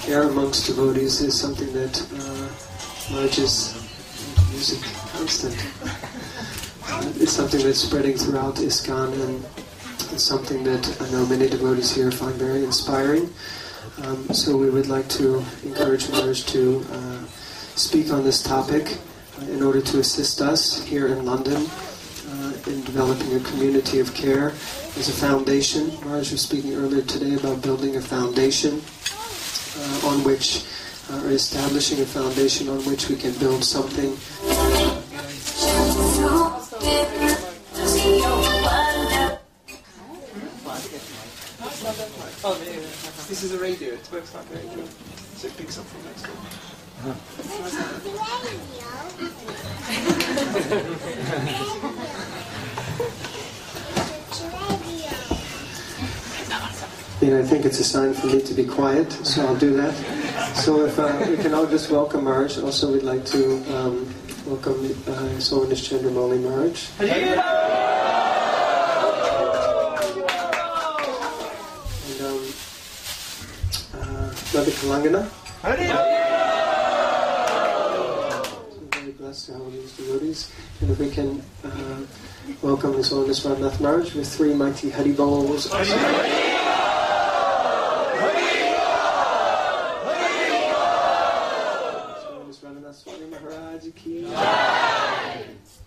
care amongst devotees is something that Maharaj's music constant. It's something that's spreading throughout ISKCON, and it's something that I know many devotees here find very inspiring. So we would like to encourage Maharaj to speak on this topic in order to assist us here in London in developing a community of care as a foundation. Maharaj was speaking earlier today about building a foundation on which, or establishing a foundation on which we can build something. This is a radio, it works like a radio, so it picks up from next door. I think it's a sign for me to be quiet, so I'll do that. So if we can all just welcome Maharaj. Also, we'd like to welcome His Holiness Chandramali Maharaj. And Mother Kalangana. So very blessed to have all these devotees. And if we can welcome His Holiness Radhanath Maharaj with 3 mighty Hari Bols. Swami Maharaj ki jai.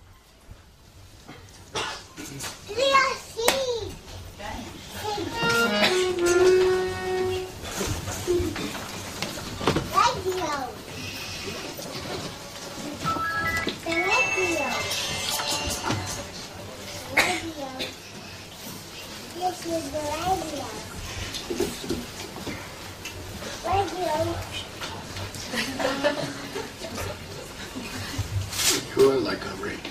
This is the radio. You are like a radio.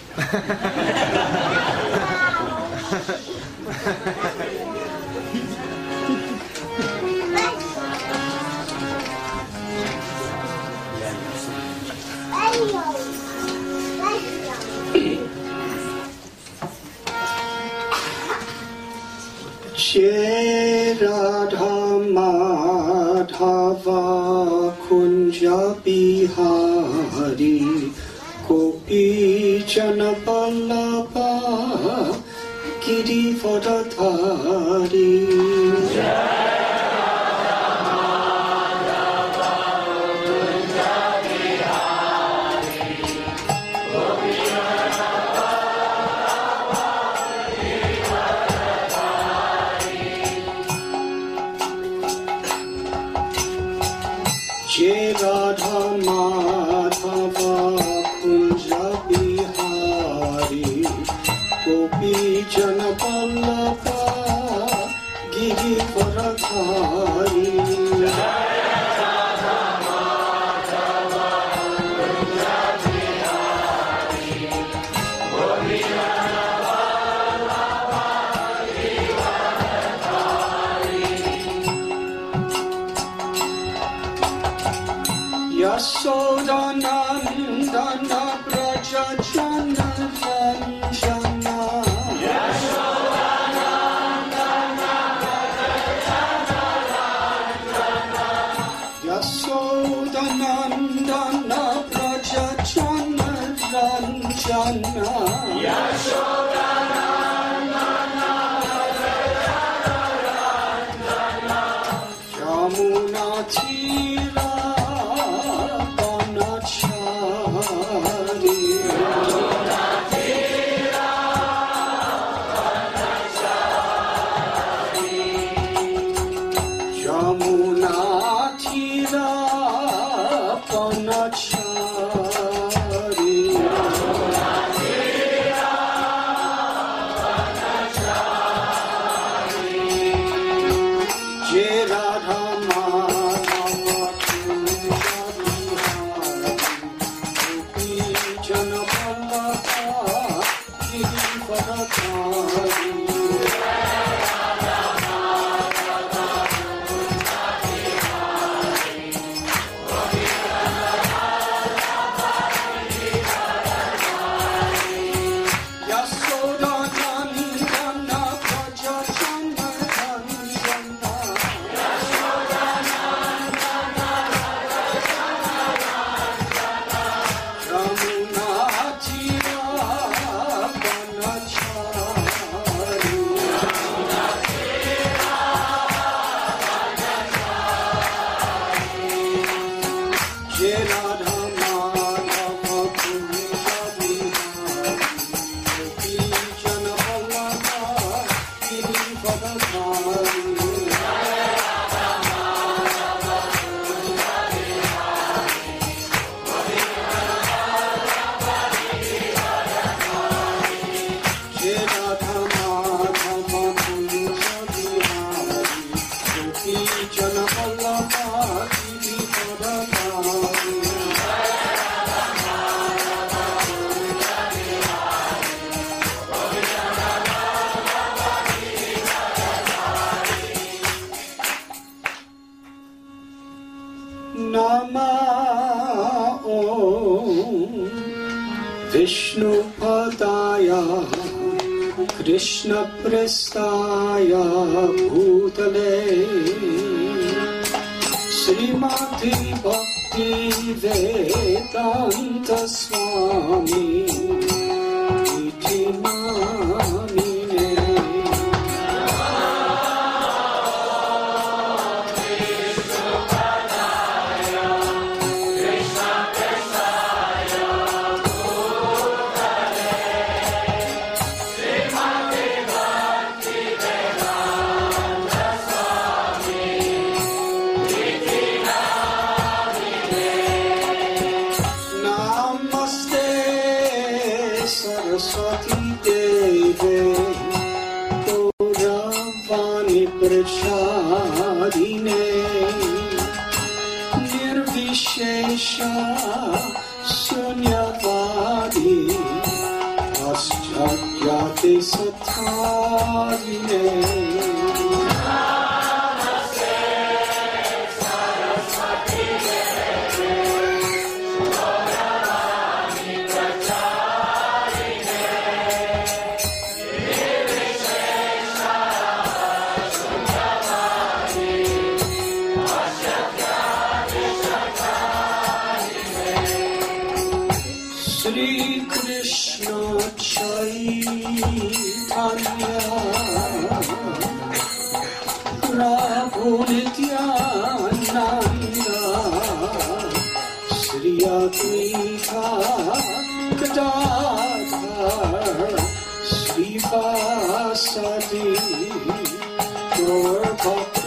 Jai Radha Madhava Kunja Bihari Gopi Jana Vallabha Girivardhari. Jai Radha Madhava Kunja Bihari Gopi Jana Vallabha Girivardhari. Yashodanandana Braja Jana Ranjana. Yashodanandana Braja Jana Ranjana. Yamuna Tira विष्णुपदाय कृष्णप्रेष्ठाय भूतले श्रीमती भक्ति वेदांत स्वामी इति नामिने। प्रसादिने निर्विशेष शून्यवादी आश्चर्याति सत्तादिने। प्रभु नित्यानंद श्री अद्वैता गदाधर श्रीवासदि गौर भक्त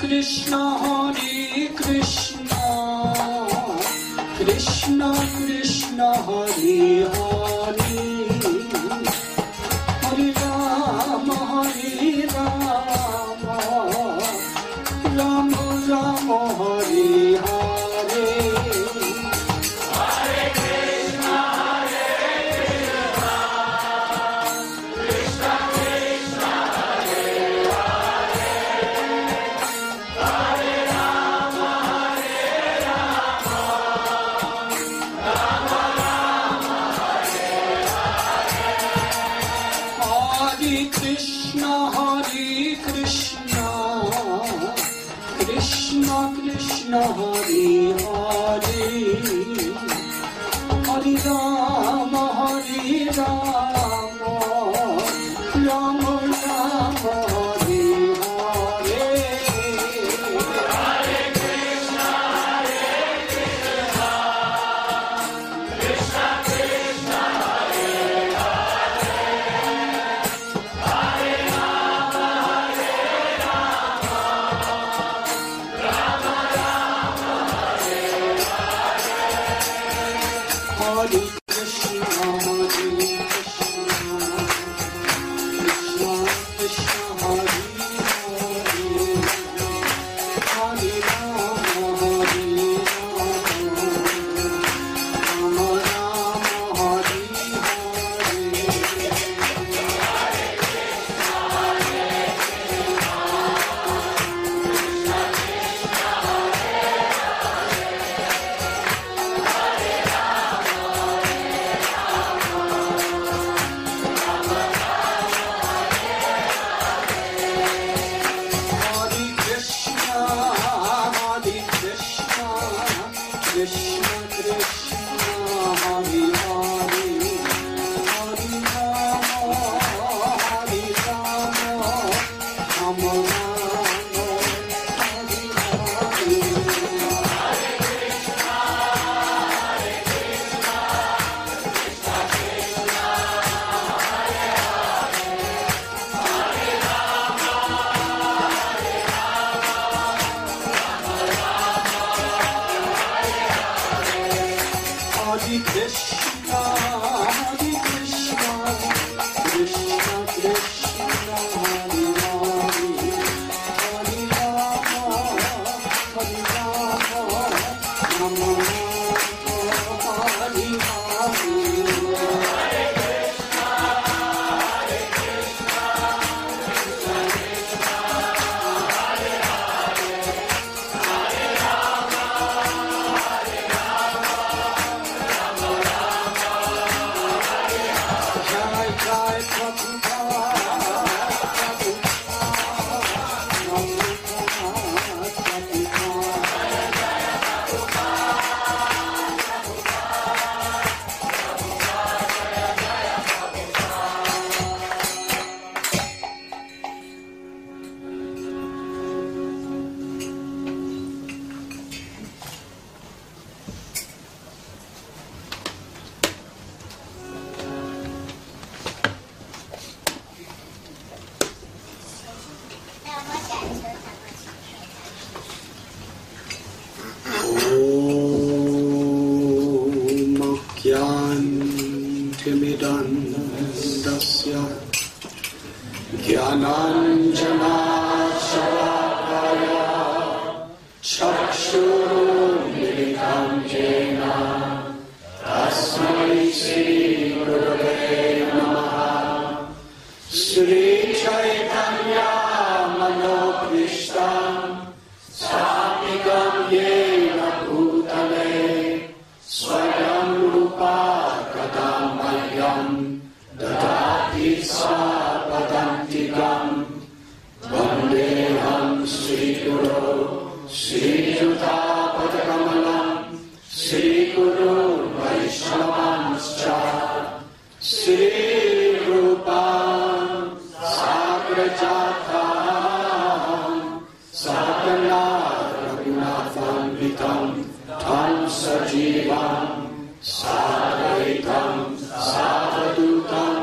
Krishna Hare Krishna Krishna Krishna Hare Hare Hare Rama Rama Rama Hare Hare Hare Krishna Krishna Krishna Hare Hare Hare Rama Rama Rama Hare Hare Hare Krishna Krishna Krishna Hare Hare Hare Rama Rama Rama Hare Hare Hare Krishna Krishna Krishna Hare Hare Hare Rama Rama Rama Hare Hare Krishna Krishna Hare Hare Rama Rama Rama Hare Hare Krishna Krishna Krishna Hare Hare Hare Rama Rama Rama Hare Hare Krishna Krishna Krishna Hare Hare Hare Rama Rama Hare Jai Jai Timidantasya Jnananjanashakaya Chakshurumilitam Jena Tasmai Shri Gurave Namaha Shri Chaitanya Manokrishtam Swamikam Yena Bhutale Swayam Rupa Kadamayyam Dadati Sapadantikam Vandeham Sri Guru Sri Yuthapatakamallam Sri Guru Vaishnavanscha Sri Rupam Sagrajatam Sadhana Raghunathanvitam Tam Sajivam Sadhaitam Sadhutam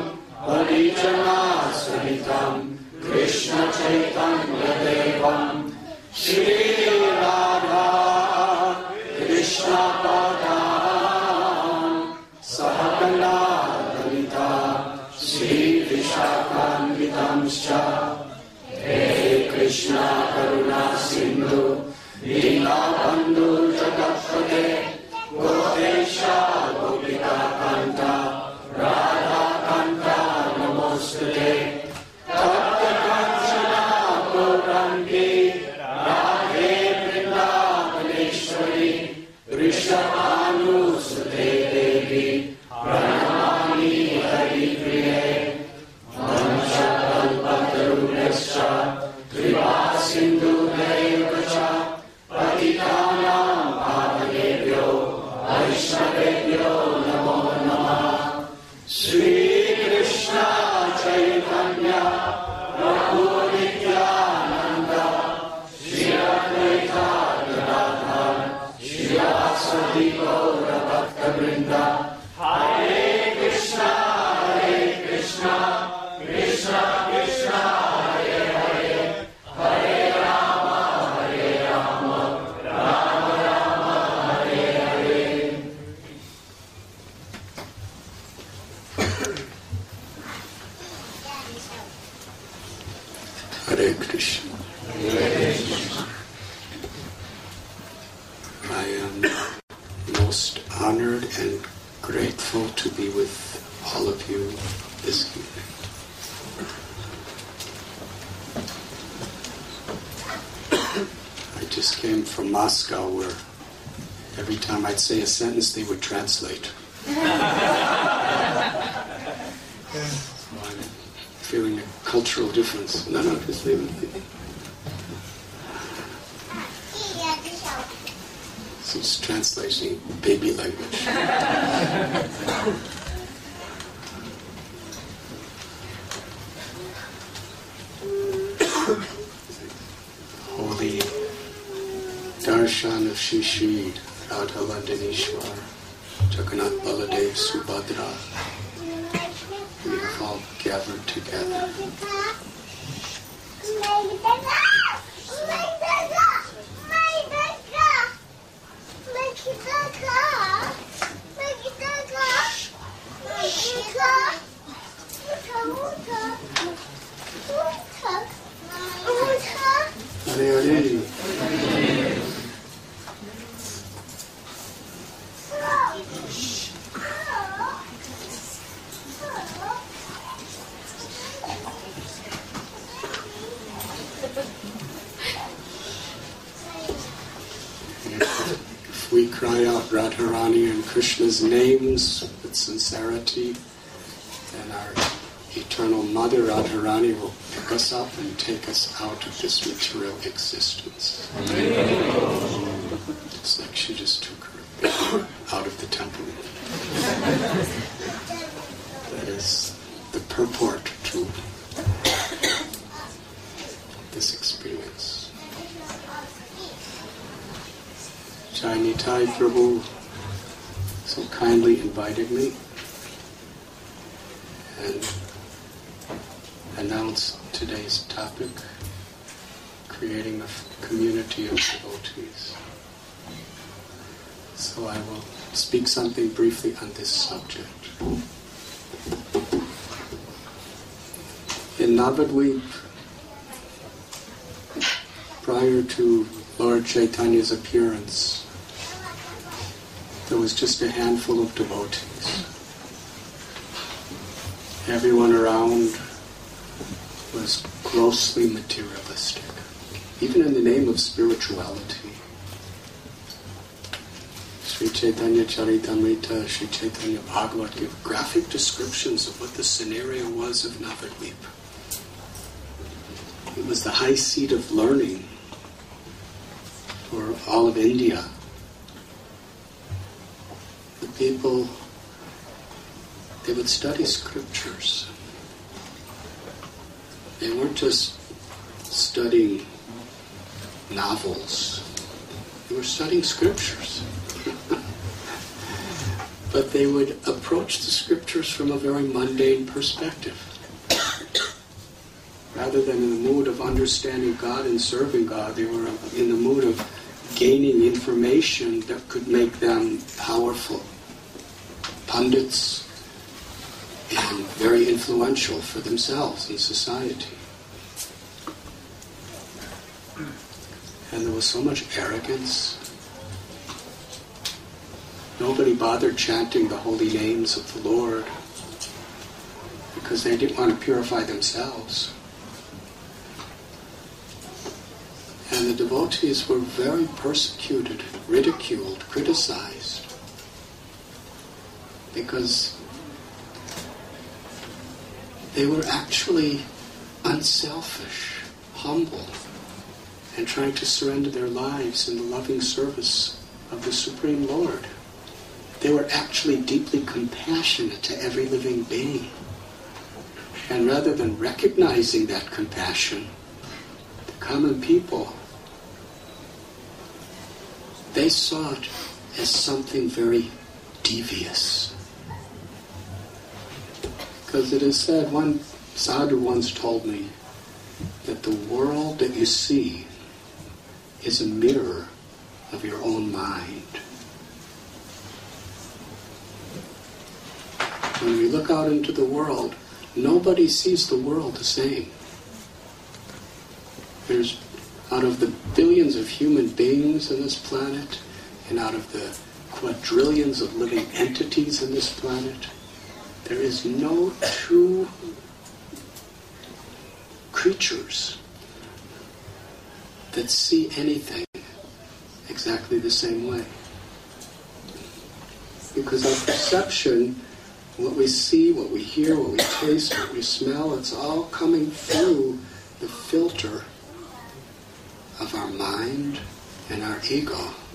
Parijana Sahitam Krishna Chaitanya Devam Shri Sindhu Dinabandhu Jagatpate Gopesha Gopika Kanta Radha Kanta Namostute Tapta Kanchana Gaurangi Radhe Vrindavaneshwari Vrishabhanu Sute Devi Pranamami Hari Priye Vanchakalpatarubhyascha Kripa Sindhu Devacha Patitanam Pavanebhyo Vaishnavebhyo Namo Namah Shri Krishna Chaitanya Prabhu Nityananda Shri Advaita Gadadhar Shri Vasudhi Gaura Bhakta Vrinda Hare Krishna Krishna Krishna Hare Hare Hare Rama Rama Rama Hare Hare. Hare Krishna. I am most honored and grateful to be with all of you this evening. I just came from Moscow where every time I'd say a sentence they would translate. So I'm feeling a cultural difference. No, just leave it. So it's translating baby language. Holy Darshan of Shishir, Radha Vandanishwar, Jagannath Baladev Subhadra. We have all gathered together. Hare Hare. If we cry out Radharani and Krishna's names with sincerity, then our eternal mother Radharani will pick us up and take us out of this material existence. It's like she just took her baby out of the temple. That is the purport to this experience. Jai Nitai Prabhu so kindly invited me and announced today's topic, creating a community of devotees. So I will speak something briefly on this subject. In Navadvip, prior to Lord Chaitanya's appearance, there was just a handful of devotees. Everyone around was grossly materialistic, even in the name of spirituality. Sri Chaitanya Charitamrita, Sri Chaitanya Bhagavat give graphic descriptions of what the scenario was of Navadvip. It was the high seat of learning for all of India. The people, they would study scriptures. They weren't just studying novels. They were studying scriptures. But they would approach the scriptures from a very mundane perspective. Rather than in the mood of understanding God and serving God, they were in the mood of gaining information that could make them powerful pundits and very influential for themselves in society. And there was so much arrogance. Nobody bothered chanting the holy names of the Lord because they didn't want to purify themselves. And the devotees were very persecuted, ridiculed, criticized, because they were actually unselfish, humble, and trying to surrender their lives in the loving service of the Supreme Lord. They were actually deeply compassionate to every living being. And rather than recognizing that compassion, the common people, they saw it as something very devious. Because it is said, one sadhu once told me that the world that you see is a mirror of your own mind. When we look out into the world, nobody sees the world the same. There's, out of the billions of human beings on this planet, and out of the quadrillions of living entities on this planet, there is no two creatures that see anything exactly the same way. Because our perception, what we see, what we hear, what we taste, what we smell, it's all coming through the filter of our mind and our ego.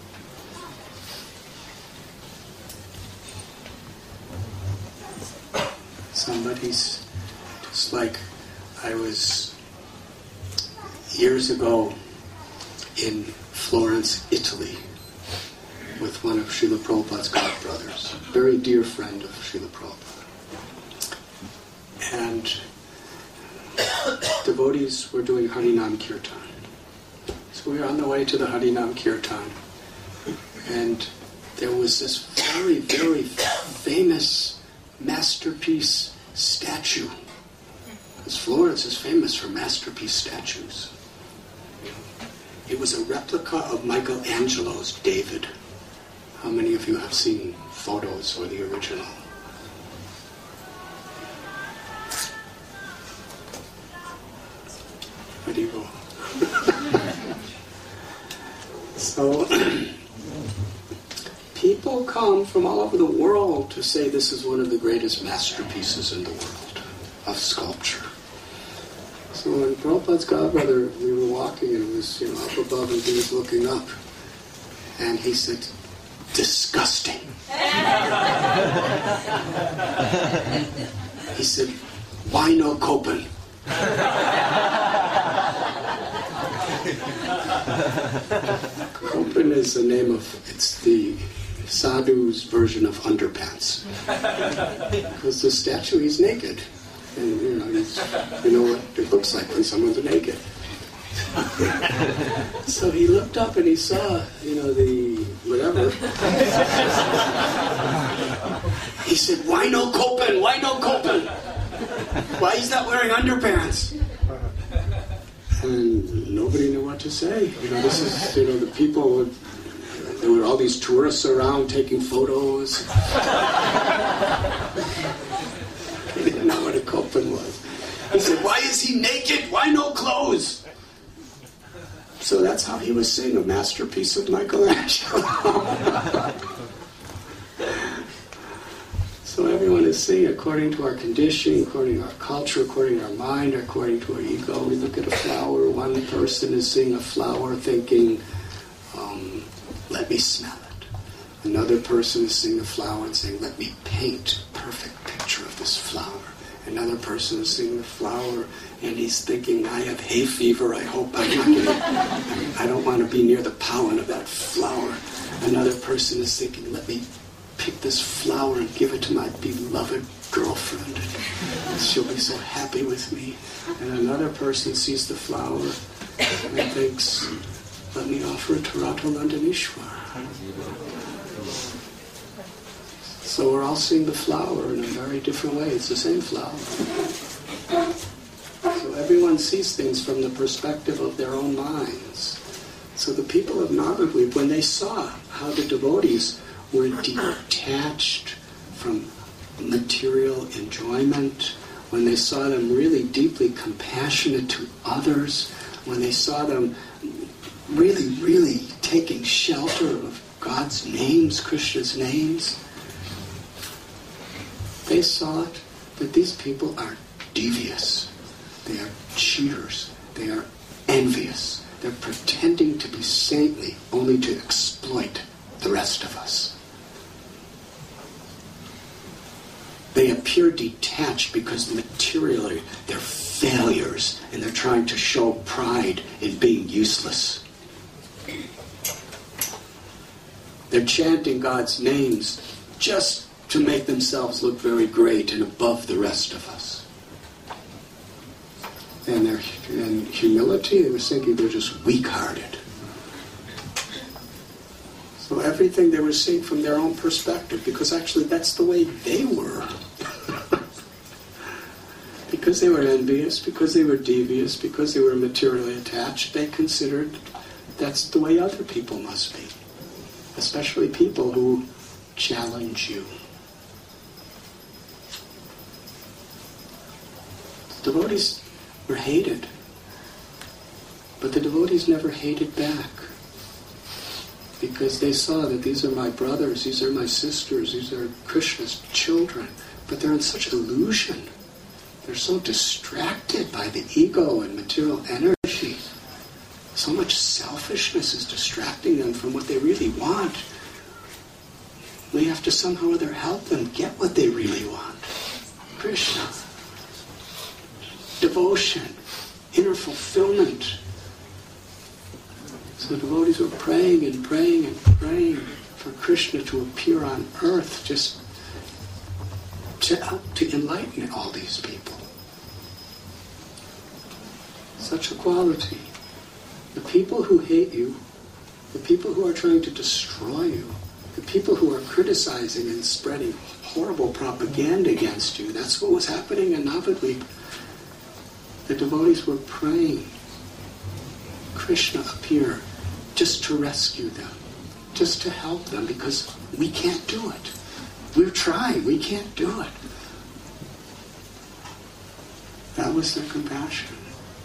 Somebody's, just like I was years ago in Florence, Italy, with one of Srila Prabhupada's godbrothers, a very dear friend of Srila Prabhupada. And devotees were doing Harinam Kirtan. So we were on the way to the Harinam Kirtan, and there was this very, very famous masterpiece statue. Because Florence is famous for masterpiece statues. It was a replica of Michelangelo's David. How many of you have seen photos or the original? Where do you go? So, people come from all over the world to say this is one of the greatest masterpieces in the world of sculpture. So when Prabhupada's godbrother, we were walking and it was up above and he was looking up. And he said, disgusting. He said, why no Copen? Copen is the name of, it's the sadhu's version of underpants. Because the statue, he's naked. And you know what it looks like when someone's naked. So he looked up and he saw, the whatever. He said, why no Copen? Why no Copen? Why he's not wearing underpants? And nobody knew what to say. This is, the people, there were all these tourists around taking photos. They didn't know what a Copen was. He said, why is he naked? Why no clothes? So that's how he was seeing a masterpiece of Michelangelo. So everyone is seeing according to our conditioning, according to our culture, according to our mind, according to our ego. We look at a flower. One person is seeing a flower thinking, let me smell it. Another person is seeing a flower and saying, let me paint a perfect picture of this flower. Another person is seeing the flower and he's thinking, I have hay fever, I hope I'm not going to, I don't want to be near the pollen of that flower. Another person is thinking, let me pick this flower and give it to my beloved girlfriend. She'll be so happy with me. And another person sees the flower and thinks, let me offer it to Radha Nandanishwar. So we're all seeing the flower in a very different way. It's the same flower. So everyone sees things from the perspective of their own minds. So the people of Navadvip, when they saw how the devotees were detached from material enjoyment, when they saw them really deeply compassionate to others, when they saw them really, really taking shelter of God's names, Krishna's names, they saw it that these people are devious. They are cheaters. They are envious. They're pretending to be saintly only to exploit the rest of us. They appear detached because materially they're failures and they're trying to show pride in being useless. They're chanting God's names just to make themselves look very great and above the rest of us. And in humility, they were thinking they're just weak-hearted. So everything they were seeing from their own perspective, because actually that's the way they were. Because they were envious, because they were devious, because they were materially attached, they considered that's the way other people must be. Especially people who challenge you. The devotees were hated, but the devotees never hated back. Because they saw that these are my brothers, these are my sisters, these are Krishna's children, but they're in such illusion. They're so distracted by the ego and material energy. So much selfishness is distracting them from what they really want. We have to somehow or other help them get what they really want. Krishna. Devotion. Inner fulfillment. So the devotees were praying and praying and praying for Krishna to appear on earth, just to enlighten all these people. Such a quality. The people who hate you, the people who are trying to destroy you, the people who are criticizing and spreading horrible propaganda against you, that's what was happening in Navadvip. The devotees were praying, Krishna appear, just to rescue them, just to help them, because we can't do it. We're trying, we can't do it. That was their compassion.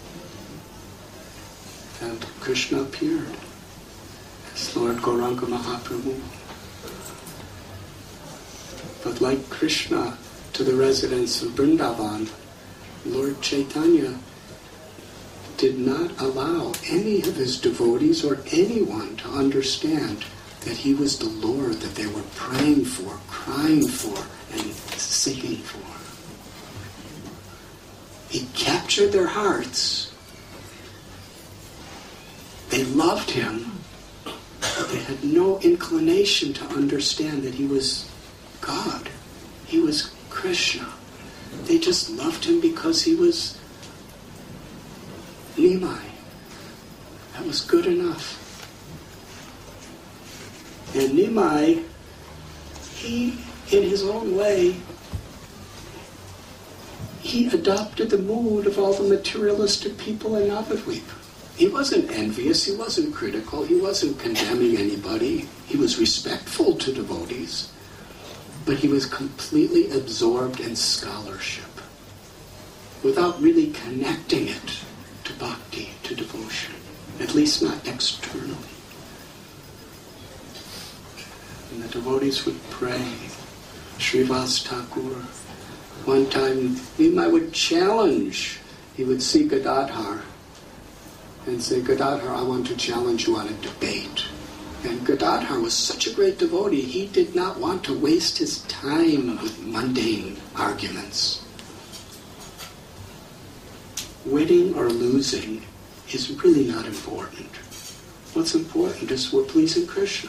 And Krishna appeared as Lord Gauranga Mahaprabhu. But like Krishna to the residents of Vrindavan, Lord Chaitanya did not allow any of his devotees or anyone to understand that he was the Lord that they were praying for, crying for, and seeking for. He captured their hearts. They loved him, but they had no inclination to understand that he was God. He was Krishna. They just loved him because he was Nimai. That was good enough. And Nimai, he, in his own way, he adopted the mood of all the materialistic people in Navadvip. He wasn't envious, he wasn't critical, he wasn't condemning anybody. He was respectful to devotees, but he was completely absorbed in scholarship without really connecting it to bhakti, to devotion, at least not externally. And the devotees would pray. Srivas Thakur, one time, Nimai would challenge. He would see Gadadhar and say, Gadadhar, I want to challenge you on a debate. And Gadadhar was such a great devotee, he did not want to waste his time with mundane arguments. Winning or losing is really not important. What's important is we're pleasing Krishna.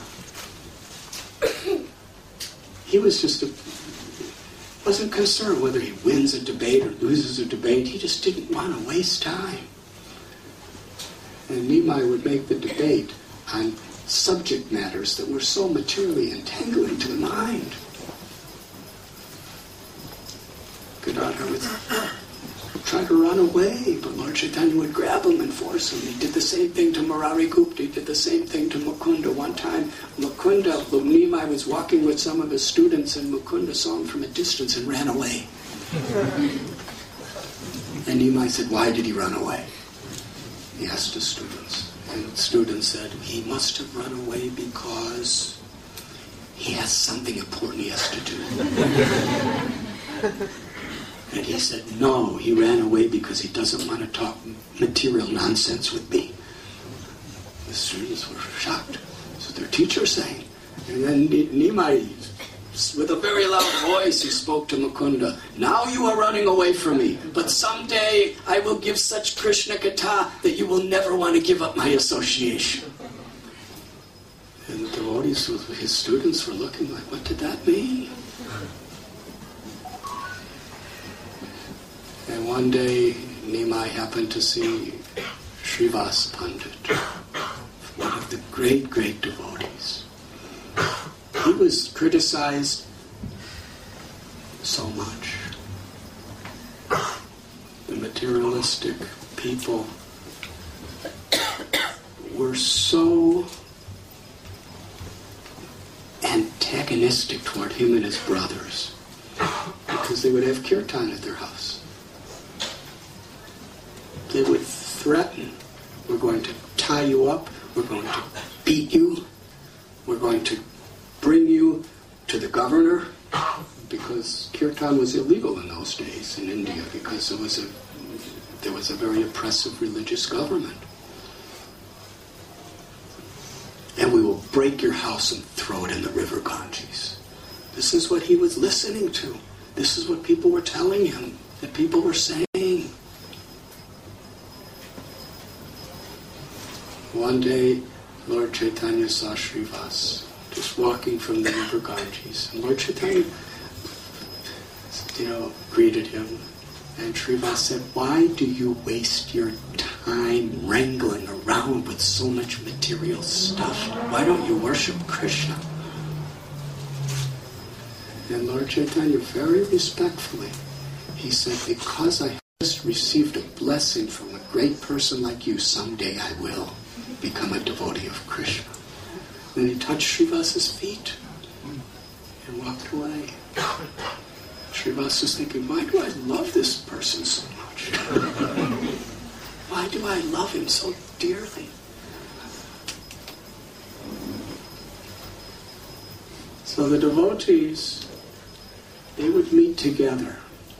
He wasn't concerned whether he wins a debate or loses a debate. He just didn't want to waste time. And Nimai would make the debate on subject matters that were so materially entangling to the mind. Gadadhar would try to run away, but Lord Chaitanya would grab him and force him. He did the same thing to Murari Gupta. He did the same thing to Mukunda. One time, Nimai was walking with some of his students, and Mukunda saw him from a distance and ran away. And Nimai said, why did he run away? He asked his students. And the students said, he must have run away because he has something important he has to do. And he said, no, he ran away because he doesn't want to talk material nonsense with me. The students were shocked. So their teacher saying. And then Nimai, with a very loud voice, he spoke to Mukunda. Now you are running away from me, but someday I will give such Krishna Katha that you will never want to give up my association. And the devotees, his students, were looking like, what did that mean? And one day, Nimai happened to see Srivas Pandit, one of the great, great devotees. He was criticized so much. The materialistic people were so antagonistic toward him and his brothers because they would have kirtan at their house. They would threaten, we're going to tie you up, we're going to beat you, we're going to bring you to the governor, because kirtan was illegal in those days in India because there was a very oppressive religious government. And we will break your house and throw it in the river Ganges. This is what he was listening to. This is what people were telling him, that people were saying. One day, Lord Chaitanya saw Srivas just walking from the river Ganges. And Lord Chaitanya, greeted him. And Srivas said, why do you waste your time wrangling around with so much material stuff? Why don't you worship Krishna? And Lord Chaitanya, very respectfully, he said, because I just received a blessing from a great person like you, someday I will become a devotee of Krishna. Then he touched Srivas's feet and walked away. Srivas was thinking, why do I love this person so much? Why do I love him so dearly? So the devotees, they would meet together,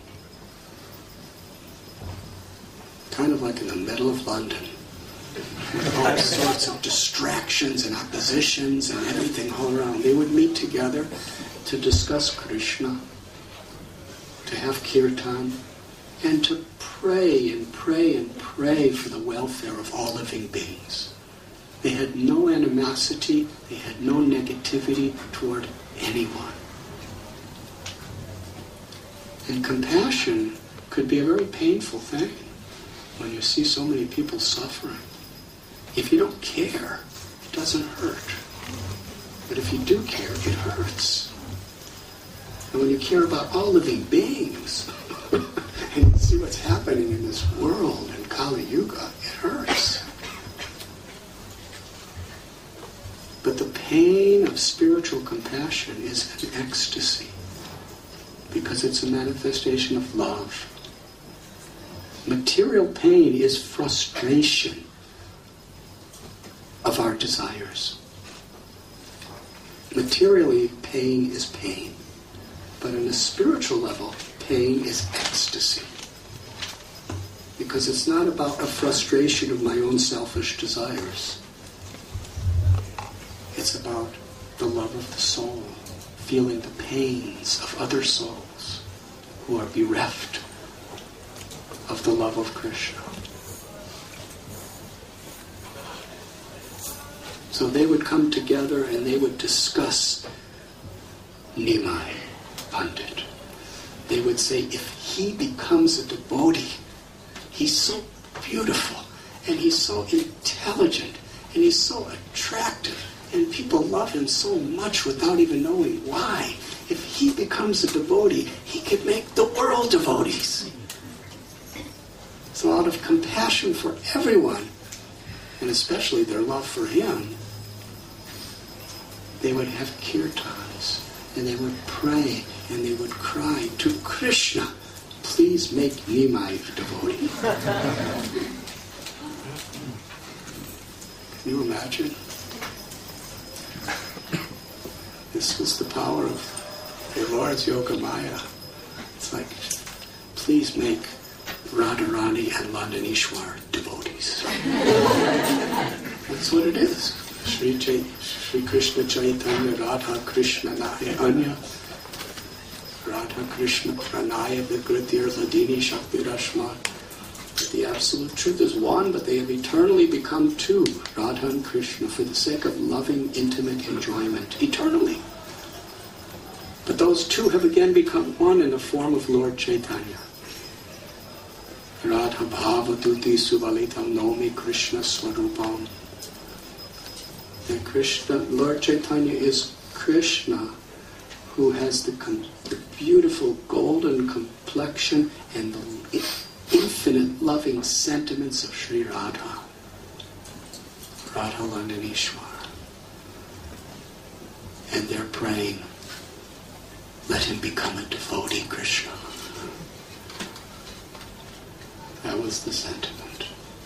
kind of like in the middle of London. All sorts of distractions and oppositions and everything all around. They would meet together to discuss Krishna, to have kirtan, and to pray and pray and pray for the welfare of all living beings. They had no animosity, they had no negativity toward anyone. And compassion could be a very painful thing when you see so many people suffering. If you don't care, it doesn't hurt. But if you do care, it hurts. And when you care about all living beings, and you see what's happening in this world in Kali Yuga, it hurts. But the pain of spiritual compassion is an ecstasy, because it's a manifestation of love. Material pain is frustration of our desires. Materially, pain is pain. But on a spiritual level, pain is ecstasy. Because it's not about a frustration of my own selfish desires. It's about the love of the soul, feeling the pains of other souls who are bereft of the love of Krishna. So they would come together and they would discuss Nimai Pandit. They would say, if he becomes a devotee, he's so beautiful and he's so intelligent and he's so attractive and people love him so much without even knowing why. If he becomes a devotee, he could make the world devotees. So out of compassion for everyone, and especially their love for him, they would have kirtans, and they would pray, and they would cry to Krishna, please make me my devotee. Can you imagine? This was the power of the Lord's Yogamaya. It's like, please make Radharani and Landanishwar devotees. That's what it is. Sri Krishna Chaitanya Radha Krishna Naya Anya Radha Krishna Pranaya Vigritir Ladini Shakti Rashma. The absolute truth is one, but they have eternally become two, Radha and Krishna, for the sake of loving, intimate enjoyment, eternally. But those two have again become one in the form of Lord Chaitanya. Radha Bhavaduti Suvalitam Nomi Krishna Swarupam. And Krishna, Lord Chaitanya is Krishna, who has the beautiful golden complexion and the infinite loving sentiments of Sri Radha. Radha Landanishwar. And they're praying, let him become a devotee, Krishna. That was the sentiment.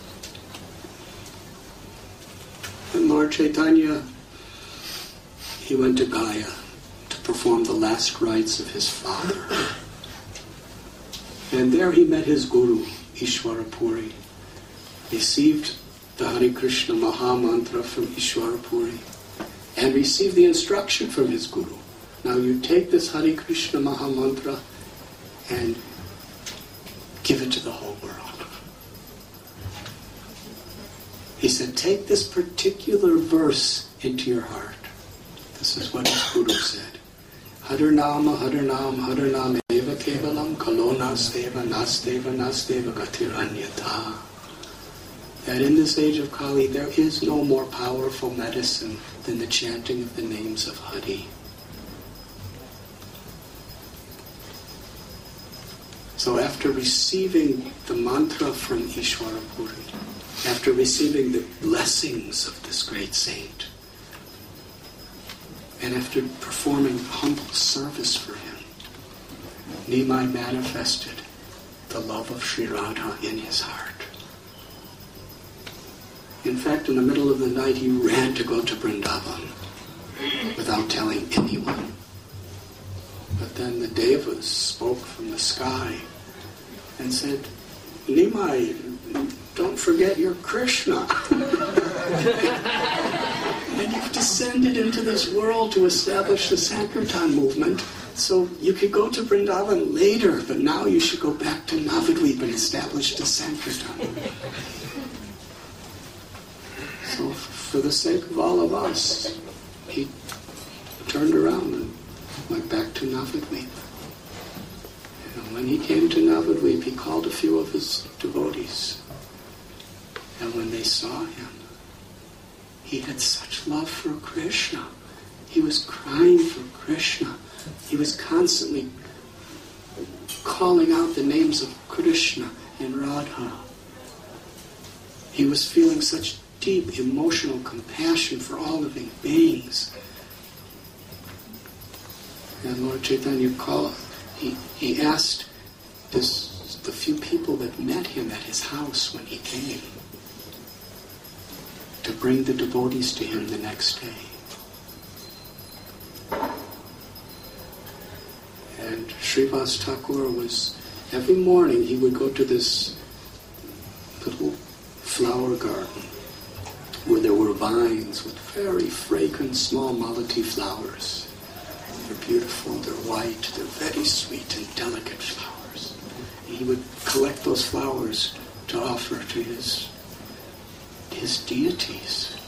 And Lord Chaitanya, he went to Gaya to perform the last rites of his father. And there he met his guru, Ishwarapuri, received the Hare Krishna Maha Mantra from Ishwarapuri, and received the instruction from his guru. Now you take this Hare Krishna Maha Mantra and give it to the whole world. He said, take this particular verse into your heart. This is what his guru said. Harinama, Harinam, Harinam eva kevalam, kalonasteva, nasteva, nasteva gatiranyata. That in this age of Kali, there is no more powerful medicine than the chanting of the names of Hari. So after receiving the mantra from Ishwarapuri, after receiving the blessings of this great saint, and after performing humble service for him, Nimai manifested the love of Sri Radha in his heart. In fact, in the middle of the night, he ran to go to Vrindavan without telling anyone. But then the devas spoke from the sky and said, Nimai, don't forget you're Krishna. And you've descended into this world to establish the Sankirtan movement, so you could go to Vrindavan later, but now you should go back to Navadvip and establish the Sankirtan. So for the sake of all of us, he turned around and went back to Navadvip. And when he came to Navadvip, he called a few of his devotees. And when they saw him, he had such love for Krishna. He was crying for Krishna. He was constantly calling out the names of Krishna and Radha. He was feeling such deep emotional compassion for all living beings. And Lord Chaitanya he asked the few people that met him at his house when he came to bring the devotees to him the next day. And Srivas Thakur was, every morning he would go to this little flower garden where there were vines with very fragrant small malati flowers. They're beautiful, they're white, they're very sweet and delicate flowers. And he would collect those flowers to offer to his deities.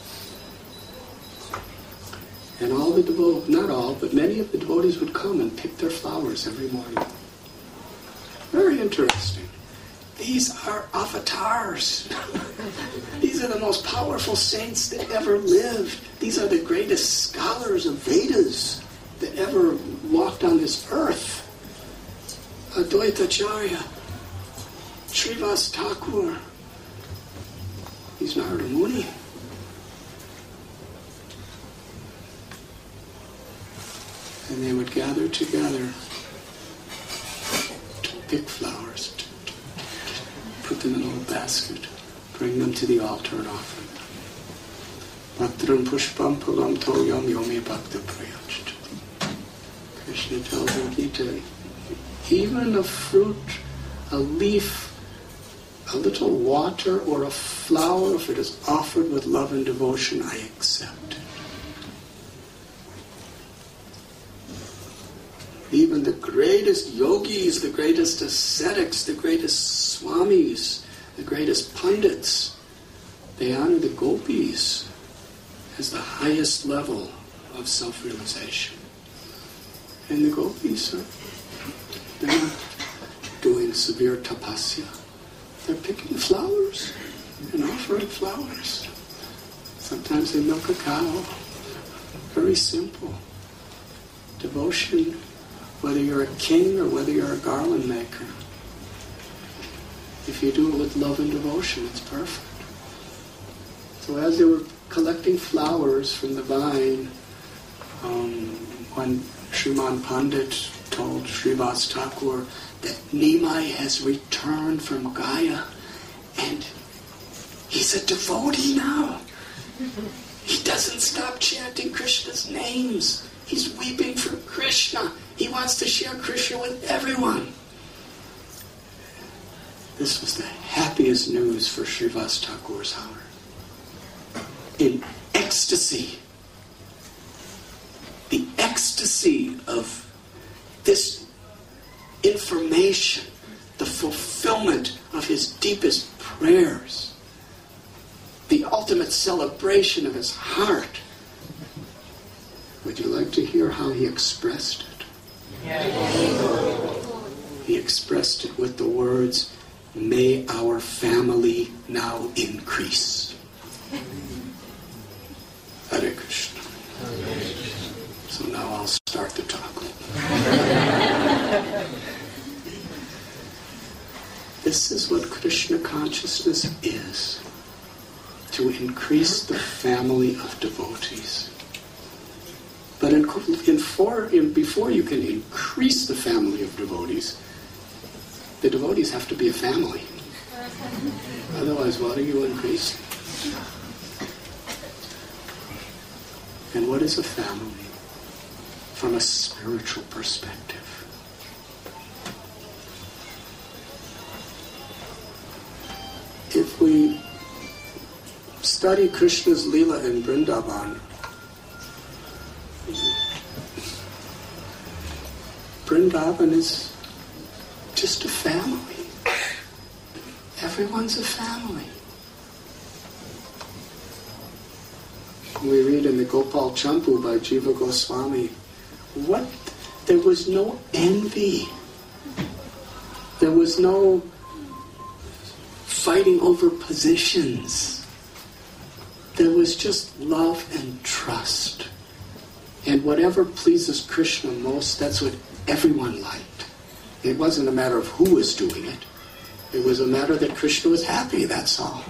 And all the devotees, not all, but many of the devotees would come and pick their flowers every morning. Very interesting. These are avatars. These are the most powerful saints that ever lived. These are the greatest scholars of Vedas that ever walked on this earth. Advaita Acharya. Srivas Thakur, he's Narada Muni. And they would gather together to pick flowers, to put them in a little basket, bring them to the altar and offer them. Bhaktram pushpam palam toyam yomi bhakta prayachta. Krishna tells in Gita, even a fruit, a leaf, a little water or a flower, if it is offered with love and devotion, I accept it. Even the greatest yogis, the greatest ascetics, the greatest swamis, the greatest pundits, they honor the gopis as the highest level of self-realization. And the gopis they're not doing severe tapasya. They're picking flowers and offering flowers. Sometimes they milk a cow. Very simple. Devotion, whether you're a king or whether you're a garland maker. If you do it with love and devotion, it's perfect. So as they were collecting flowers from the vine, when Sriman Pandit told Srivas Thakur that Nimai has returned from Gaya and he's a devotee now. He doesn't stop chanting Krishna's names. He's weeping for Krishna. He wants to share Krishna with everyone. This was the happiest news for Srivas Thakur's heart. In ecstasy, the ecstasy of this information, the fulfillment of his deepest prayers, the ultimate celebration of his heart. Would you like to hear how he expressed it? He expressed it with the words, "May our family now increase." Hare Krishna. So now I'll start the talk. This is what Krishna consciousness is. To increase the family of devotees. But before you can increase the family of devotees, the devotees have to be a family. Otherwise, what are you increasing? And what is a family from a spiritual perspective? If we study Krishna's Leela in Vrindavan, Vrindavan is just a family. Everyone's a family. We read in the Gopal Champu by Jiva Goswami, there was no envy. There was no fighting over positions. There was just love and trust. And whatever pleases Krishna most, that's what everyone liked. It wasn't a matter of who was doing it. It was a matter that Krishna was happy, that's all.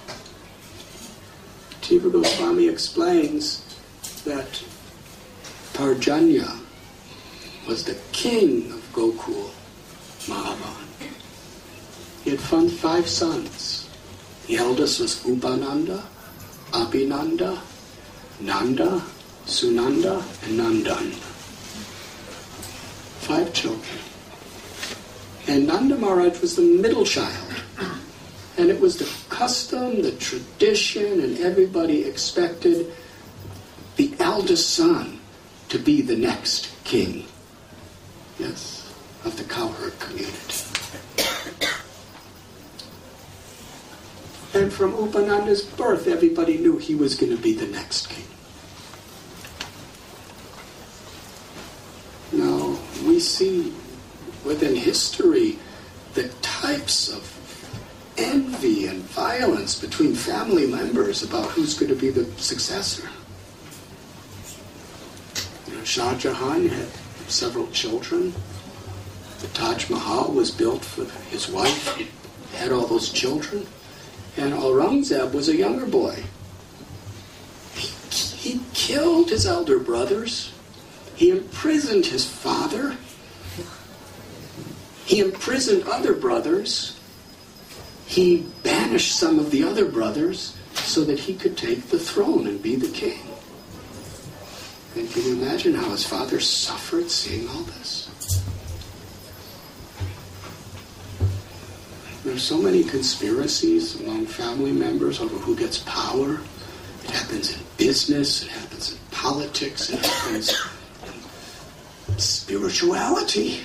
Jiva Goswami explains that Parjanya was the king of Gokul, Mahavan. He had 5 sons. The eldest was Upananda, Abhinanda, Nanda, Sunanda, and Nandan. 5 children. And Nanda Maharaj was the middle child. And it was the custom, the tradition, and everybody expected the eldest son to be the next king. Yes, of the cowherd community. And from Upananda's birth, everybody knew he was going to be the next king. Now, we see within history the types of envy and violence between family members about who's going to be the successor. Shah Jahan had several children. The Taj Mahal was built for his wife, had all those children. And Aurangzeb was a younger boy. He killed his elder brothers. He imprisoned his father. He imprisoned other brothers. He banished some of the other brothers so that he could take the throne and be the king. And can you imagine how his father suffered seeing all this? There's so many conspiracies among family members over who gets power. It happens in business, it happens in politics, it happens in spirituality.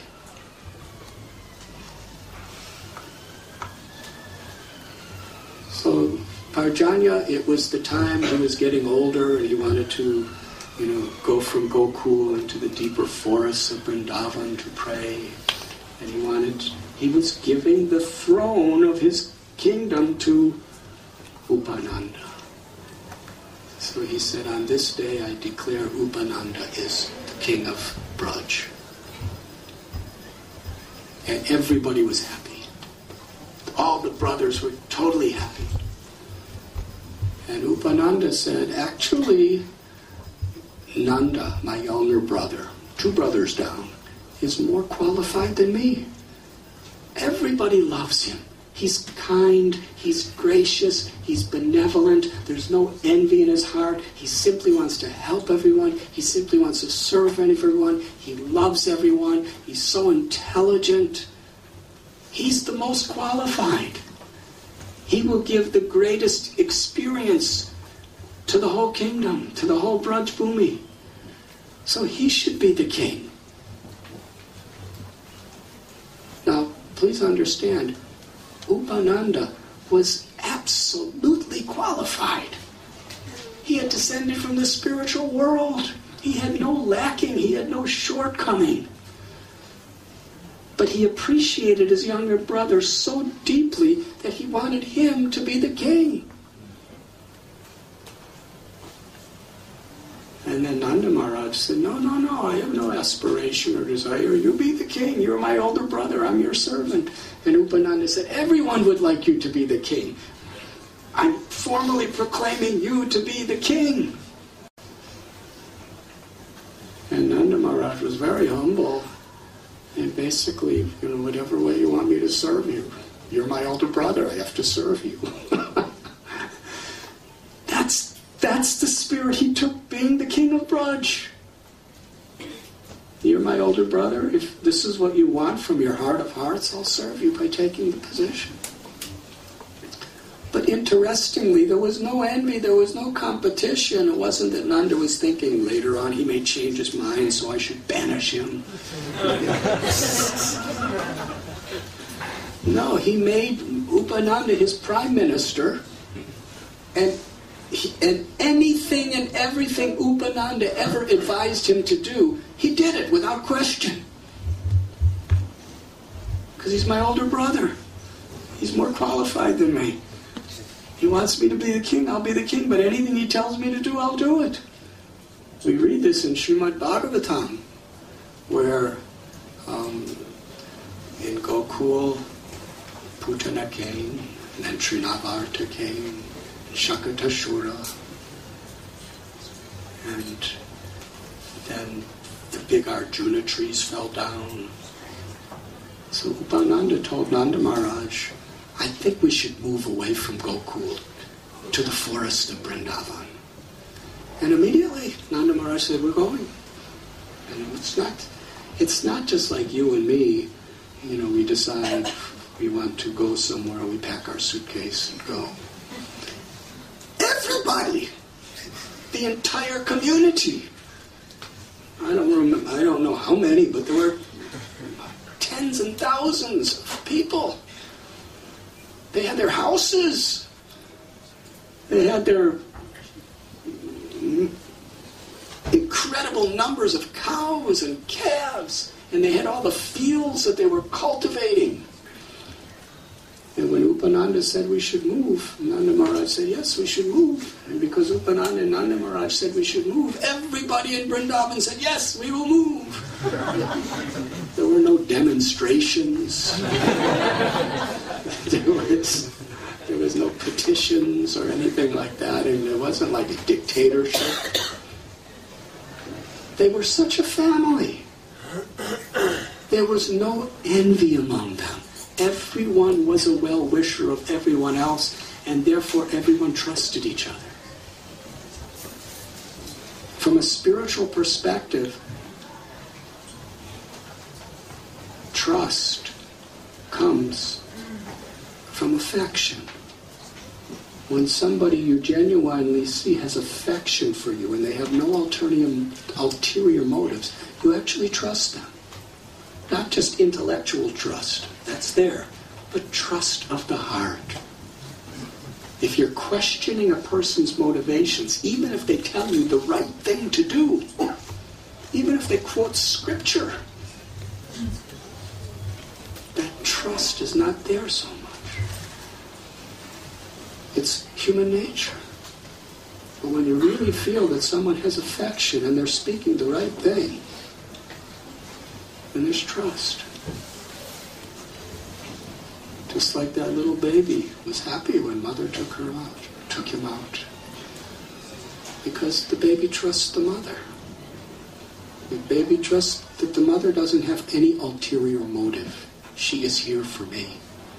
So Parjanya, it was the time he was getting older and he wanted to, go from Gokul into the deeper forests of Vrindavan to pray. And he was giving the throne of his kingdom to Upananda. So he said, on this day I declare Upananda is the king of Braj. And everybody was happy. All the brothers were totally happy. And Upananda said, actually, Nanda, my younger brother, 2 brothers down, is more qualified than me. Everybody loves him. He's kind, he's gracious, he's benevolent, there's no envy in his heart. He simply wants to help everyone. He simply wants to serve everyone. He loves everyone. He's so intelligent. He's the most qualified. He will give the greatest experience to the whole kingdom, to the whole Braj Bhumi. So he should be the king. Now, please understand, Upananda was absolutely qualified. He had descended from the spiritual world. He had no lacking. He had no shortcoming. But he appreciated his younger brother so deeply that he wanted him to be the king. And then Nanda Maharaj said, no, I have no aspiration or desire. You be the king. You're my older brother. I'm your servant. And Upananda said, everyone would like you to be the king. I'm formally proclaiming you to be the king. And Nanda Maharaj was very humble. And basically, whatever way you want me to serve you. You're my older brother. I have to serve you. That's the spirit he took being the king of Braj. You're my older brother. If this is what you want from your heart of hearts, I'll serve you by taking the position. But interestingly, there was no envy, there was no competition. It wasn't that Nanda was thinking later on he may change his mind, so I should banish him. No, he made Upananda his prime minister, and anything and everything Upananda ever advised him to do, he did it without question. Because he's my older brother. He's more qualified than me. He wants me to be the king, I'll be the king, but anything he tells me to do, I'll do it. We read this in Srimad Bhagavatam, where in Gokul, Putana came, and then Trinavarta came, Shakatashura, and then the big Arjuna trees fell down. So Upananda told Nanda Maharaj, I think we should move away from Gokul to the forest of Vrindavan. And immediately Nanda Maharaj said, we're going. And it's not just like you and me, we decide we want to go somewhere, we pack our suitcase and go. Everybody, the entire community. I don't know how many, but there were tens and thousands of people. They had their houses. They had their incredible numbers of cows and calves, and they had all the fields that they were cultivating. And when Upananda said we should move, Nanda Maharaj said, yes, we should move. And because Upananda and Nanda Maharaj said we should move, everybody in Vrindavan said, yes, we will move. There were no demonstrations. There was no petitions or anything like that, and it wasn't like a dictatorship. They were such a family. There was no envy among them. Everyone was a well-wisher of everyone else, and therefore everyone trusted each other. From a spiritual perspective, trust comes from affection. When somebody you genuinely see has affection for you and they have no ulterior motives, you actually trust them. Not just intellectual trust, that's there, but trust of the heart. If you're questioning a person's motivations, even if they tell you the right thing to do, even if they quote scripture, that trust is not there so much. It's human nature. But when you really feel that someone has affection and they're speaking the right thing, then there's trust. Just like that little baby was happy when mother took him out. Because the baby trusts the mother. The baby trusts that the mother doesn't have any ulterior motive. She is here for me.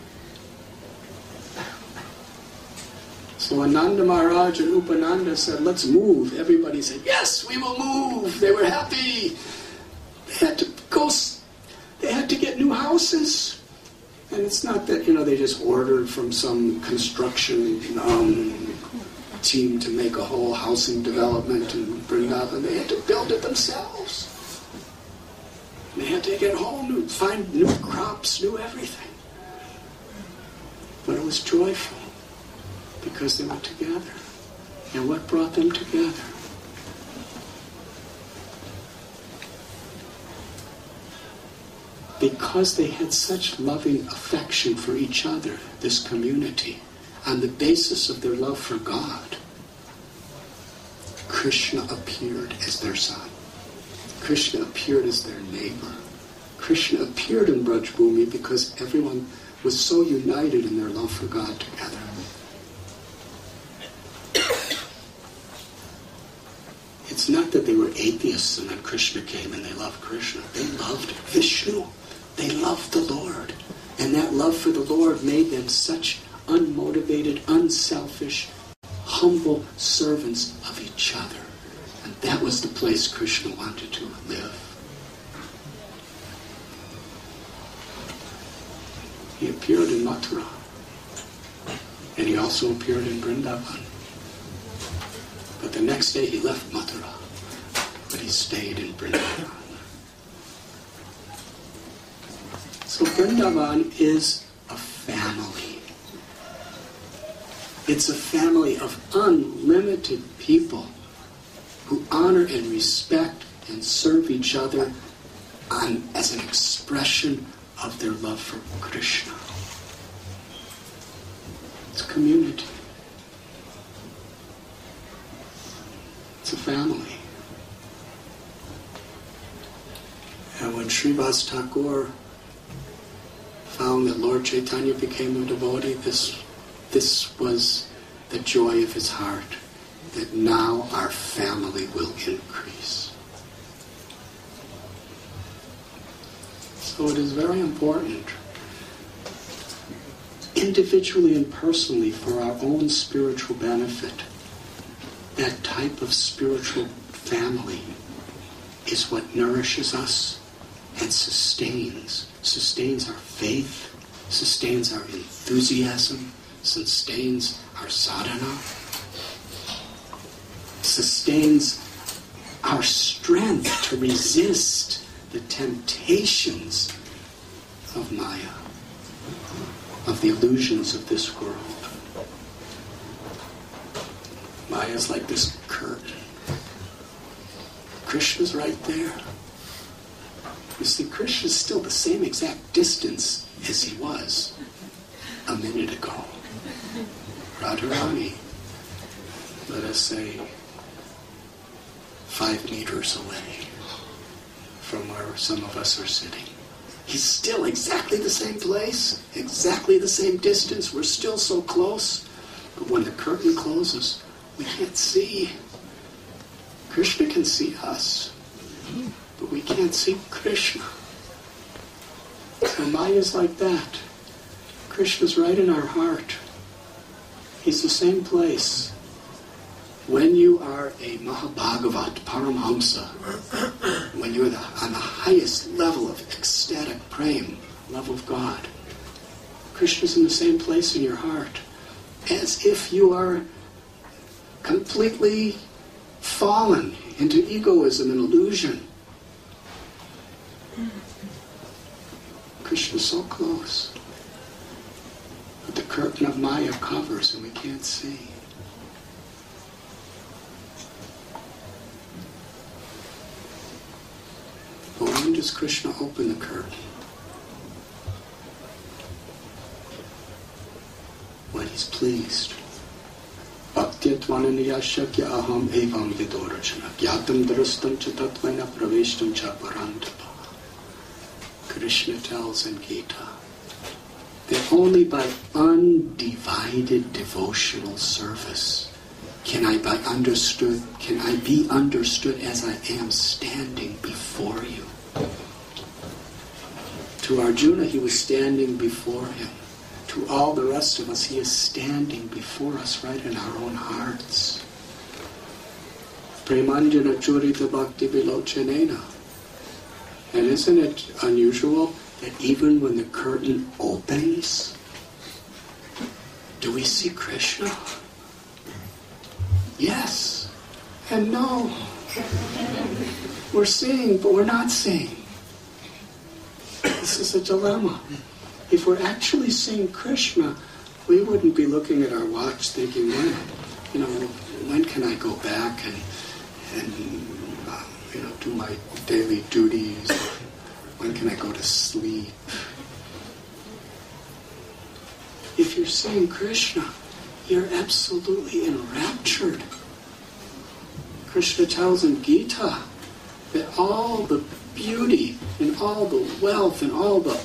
So Ananda Maharaj and Upananda said, let's move. Everybody said, yes, we will move. They were happy. They had to get new houses. And it's not that, they just ordered from some construction team to make a whole housing development and bring up, and they had to build it themselves. And they had to get home, find new crops, new everything. But it was joyful because they were together. And what brought them together? Because they had such loving affection for each other, this community, on the basis of their love for God, Krishna appeared as their son. Krishna appeared as their neighbor. Krishna appeared in Braj Bhumi because everyone was so united in their love for God together. It's not that they were atheists and then Krishna came and they loved Krishna. They loved Vishnu. They loved the Lord. And that love for the Lord made them such unmotivated, unselfish, humble servants of each other. And that was the place Krishna wanted to live. He appeared in Mathura. And he also appeared in Vrindavan. But the next day he left Mathura. But he stayed in Vrindavan. So Vrindavan is a family. It's a family of unlimited people who honor and respect and serve each other as an expression of their love for Krishna. It's a community. It's a family. And when Srivas Thakur found that Lord Chaitanya became a devotee, this was the joy of his heart, that now our family will increase. So it is very important, individually and personally, for our own spiritual benefit. That type of spiritual family is what nourishes us and sustains our faith, sustains our enthusiasm, sustains our sadhana, sustains our strength to resist the temptations of Maya, of the illusions of this world. Maya is like this curtain. Krishna's right there. You see, Krishna's still the same exact distance as he was a minute ago. Radharani, let us say, 5 meters away from where some of us are sitting. He's still exactly the same place, exactly the same distance. We're still so close. But when the curtain closes, we can't see. Krishna can see us, but we can't see Krishna. So Maya's like that. Krishna's right in our heart. He's the same place. When you are a Mahabhagavat, Paramhamsa, when you're on the highest level of ecstatic prema, love of God, Krishna's in the same place in your heart, as if you are completely fallen into egoism and illusion. Krishna's so close. But the curtain of Maya covers and we can't see. But when does Krishna open the curtain? When he's pleased. Bhaktyatvananiya shakya aham evam vidorachana gyatam drastam cha tatvaina praveshtam cha parantapa. Krishna tells in Gita that only by undivided devotional service can I be understood as I am standing before you. To Arjuna, he was standing before him. To all the rest of us, he is standing before us right in our own hearts. Premanjana churita bhakti vilochanena. And isn't it unusual that even when the curtain opens, do we see Krishna? Yes and no. We're seeing, but we're not seeing. This is a dilemma. If we're actually seeing Krishna, we wouldn't be looking at our watch thinking, when can I go back and do my daily duties? When can I go to sleep? If you're seeing Krishna, you're absolutely enraptured. Krishna tells in Gita that all the beauty and all the wealth and all the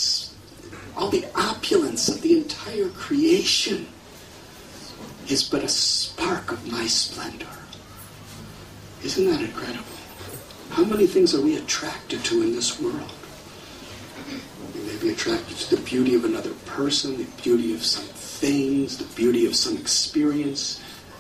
opulence of the entire creation is but a spark of my splendor. Isn't that incredible? How many things are we attracted to in this world? We may be attracted to the beauty of another person, the beauty of some things, the beauty of some experience.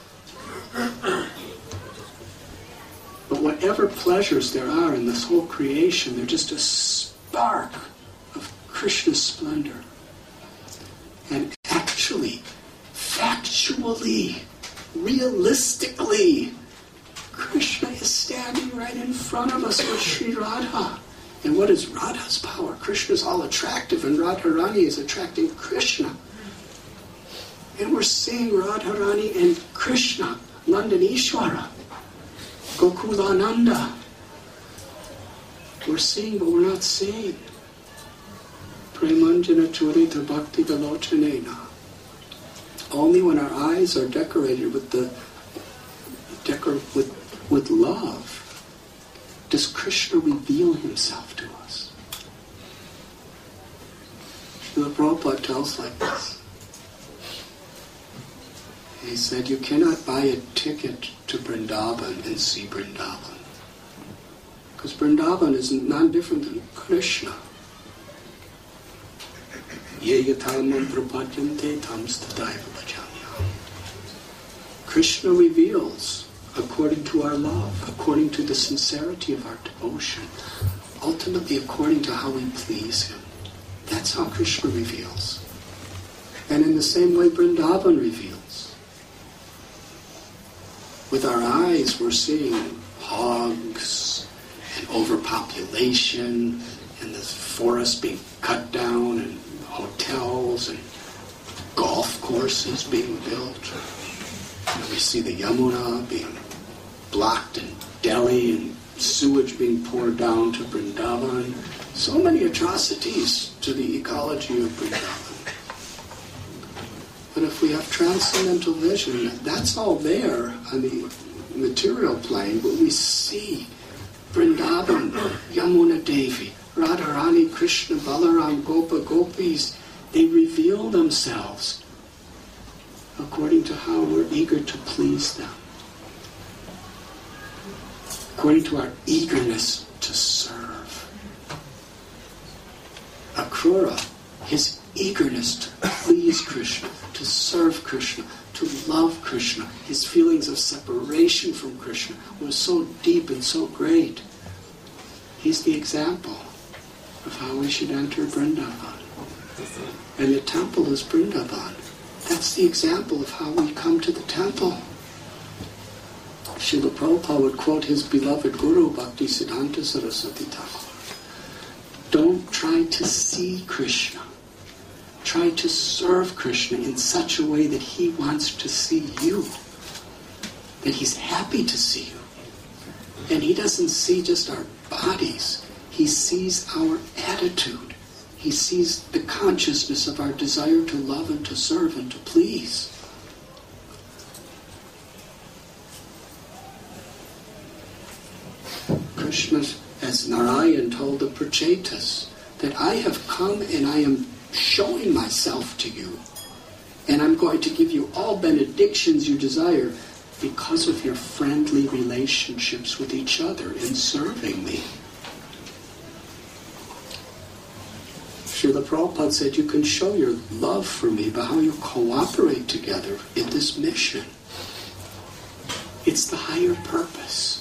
But whatever pleasures there are in this whole creation, they're just a spark of Krishna's splendor. And actually, factually, realistically, Krishna is standing right in front of us with Sri Radha. And what is Radha's power? Krishna's all attractive, and Radharani is attracting Krishna. And we're seeing Radharani and Krishna, Nandanishwara, Gokulananda. We're seeing, but we're not seeing. Premanjana churita bhakti galochanena. Only when our eyes are decorated with love does Krishna reveal himself to us. The Prabhupada tells like this. He said, you cannot buy a ticket to Vrindavan and see Vrindavan. Because Vrindavan is not different than Krishna. Krishna reveals according to our love, according to the sincerity of our devotion, ultimately according to how we please him. That's how Krishna reveals. And in the same way Vrindavan reveals. With our eyes we're seeing hogs and overpopulation and the forest being cut down and hotels and golf courses being built. And we see the Yamuna being blocked in Delhi and sewage being poured down to Vrindavan. So many atrocities to the ecology of Vrindavan. But if we have transcendental vision, that's all there on the material plane, but we see Vrindavan, Yamuna Devi, Radharani, Krishna, Balaram, Gopa, Gopis, they reveal themselves according to how we're eager to please them. According to our eagerness to serve. Akrura, his eagerness to please Krishna, to serve Krishna, to love Krishna, his feelings of separation from Krishna was so deep and so great. He's the example of how we should enter Vrindavan. And the temple is Vrindavan. That's the example of how we come to the temple. Srila Prabhupada would quote his beloved Guru, Bhaktisiddhanta Saraswati Thakur. Don't try to see Krishna. Try to serve Krishna in such a way that he wants to see you. That he's happy to see you. And he doesn't see just our bodies. He sees our attitude. He sees the consciousness of our desire to love and to serve and to please. Krishna, as Narayan told the Prachetas, that I have come and I am showing myself to you. And I'm going to give you all benedictions you desire because of your friendly relationships with each other in serving me. Srila Prabhupada said you can show your love for me by how you cooperate together in this mission. It's the higher purpose.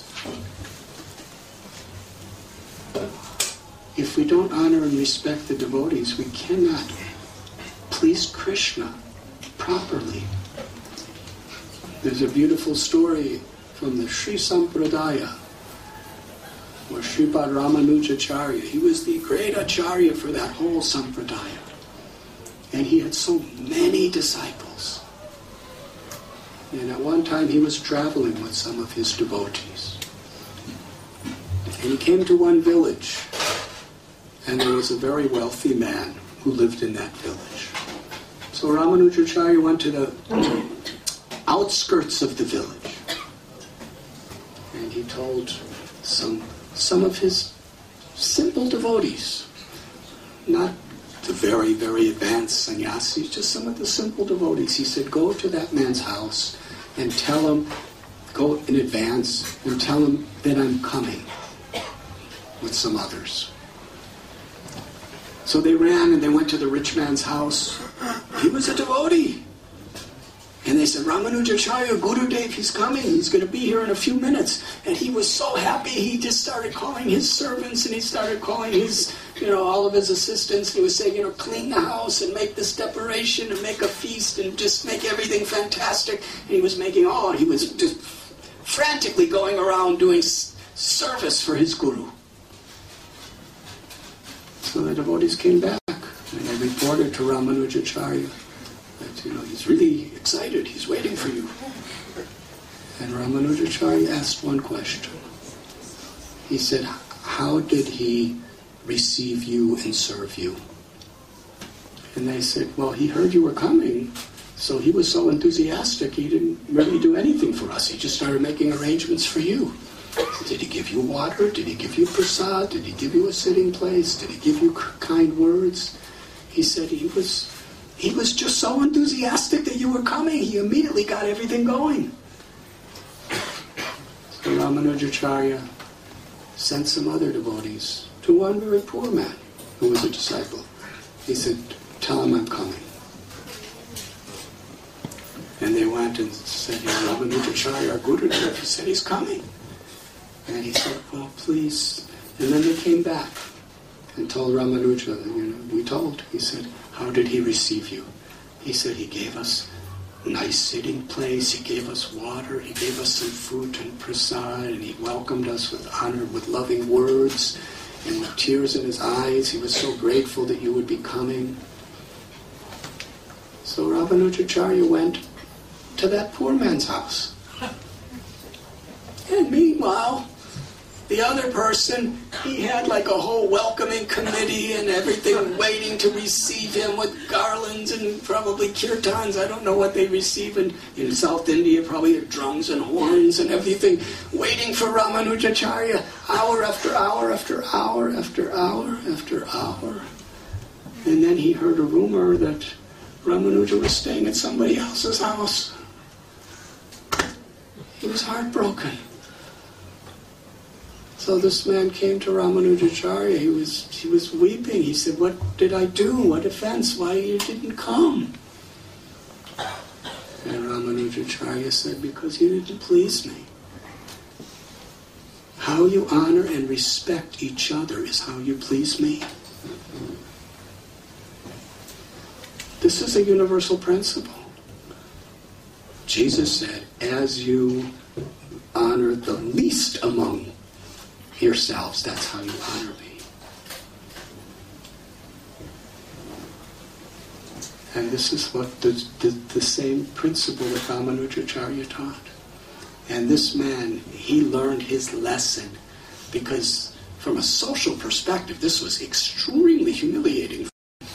If we don't honor and respect the devotees, we cannot please Krishna properly. There's a beautiful story from the Sri Sampradaya where Sripad Ramanujacharya, he was the great acharya for that whole Sampradaya. And he had so many disciples. And at one time he was traveling with some of his devotees. And he came to one village. And there was a very wealthy man who lived in that village. So Ramanujacharya went to the outskirts of the village. And he told some of his simple devotees, not the very, very advanced sannyasis, just some of the simple devotees. He said, go to that man's house and tell him, go in advance and tell him that I'm coming with some others. So they ran and they went to the rich man's house. He was a devotee. And they said, Ramanujacharya, Gurudev, he's coming. He's going to be here in a few minutes. And he was so happy, he just started calling his servants and he started calling his, all of his assistants. He was saying, clean the house and make this decoration and make a feast and just make everything fantastic. And he was he was just frantically going around doing service for his Guru. So the devotees came back and they reported to Ramanujacharya that, he's really excited, he's waiting for you. And Ramanujacharya asked one question. He said, how did he receive you and serve you? And they said, well, he heard you were coming, so he was so enthusiastic, he didn't really do anything for us. He just started making arrangements for you. Did he give you water? Did he give you prasad? Did he give you a sitting place? Did he give you kind words? He said he was just so enthusiastic that you were coming. He immediately got everything going. So Ramanujacharya sent some other devotees to one very poor man who was a disciple. He said, tell him I'm coming. And they went and said, Ramanujacharya, our Gurudev, he said he's coming. And he said, well, please. And then they came back and told Ramanuja, we told. He said, how did he receive you? He said he gave us a nice sitting place, he gave us water, he gave us some fruit and prasad, and he welcomed us with honor, with loving words, and with tears in his eyes. He was so grateful that you would be coming. So Ramanujacharya went to that poor man's house. And meanwhile, the other person he had like a whole welcoming committee and everything waiting to receive him with garlands and probably kirtans. I don't know what they receive in South India, probably drums and horns and everything, waiting for Ramanujacharya hour after hour after hour after hour after hour. And then he heard a rumor that Ramanuja was staying at somebody else's house. He was heartbroken. So this man came to Ramanujacharya. He was weeping. He said, "What did I do? What offense? Why you didn't come?" And Ramanujacharya said, "Because you didn't please me. How you honor and respect each other is how you please me." This is a universal principle. Jesus said, "As you honor the least among yourselves, that's how you honor me." And this is what the same principle that Ramanujacharya taught. And this man, he learned his lesson because from a social perspective, this was extremely humiliating.